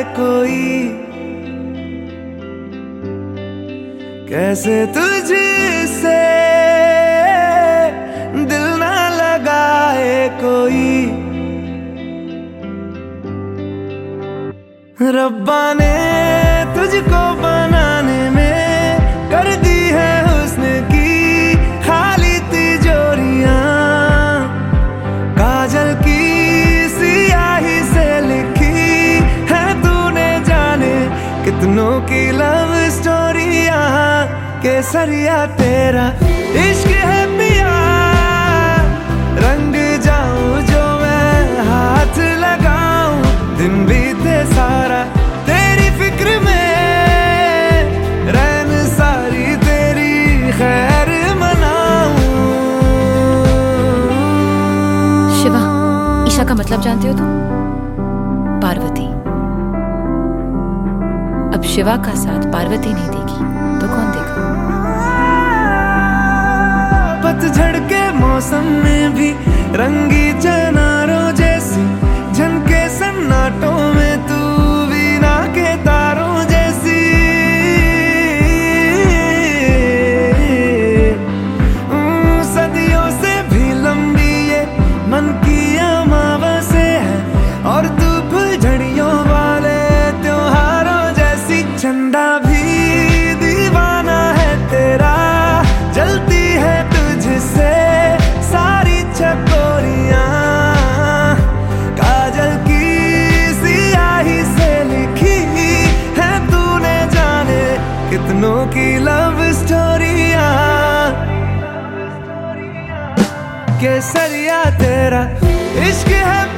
कोई, कैसे तुझसे दिल ना लगाए कोई। रब्बा ने तुझको बनाने में कर दी है हुस्न की खाली तिजोरियां, काजल की सियाही से लिखी है तूने जाने कितनों की लव स्टोरियां। केसरिया तेरा इश्क है पिया, रंग जाऊं जो मैं हाथ लगाऊं, दिन बीते सारा तेरी फिक्र में, रैन सारी तेरी खैर मनाऊं। शिवा, ईशा का मतलब जानते हो तुम? पार्वती। अब शिवा का साथ पार्वती नहीं देगी तो कौन देगा? पतझड़ के मौसम में भी रंगी चनारों जैसी झनके सन्नाटों में तू वीणा के तारों जैसी। सदियों से भी लंबी ये मन की अमावस्या है, और तू फुलझड़ियों वाले त्योहारों जैसी। चंदा भी दीवाना है तेरा, जलती है तुझसे सारी चकोरियां, काजल की सियाही से लिखी है तूने जाने कितनों की लव स्टोरियां। केसरिया तेरा इश्क है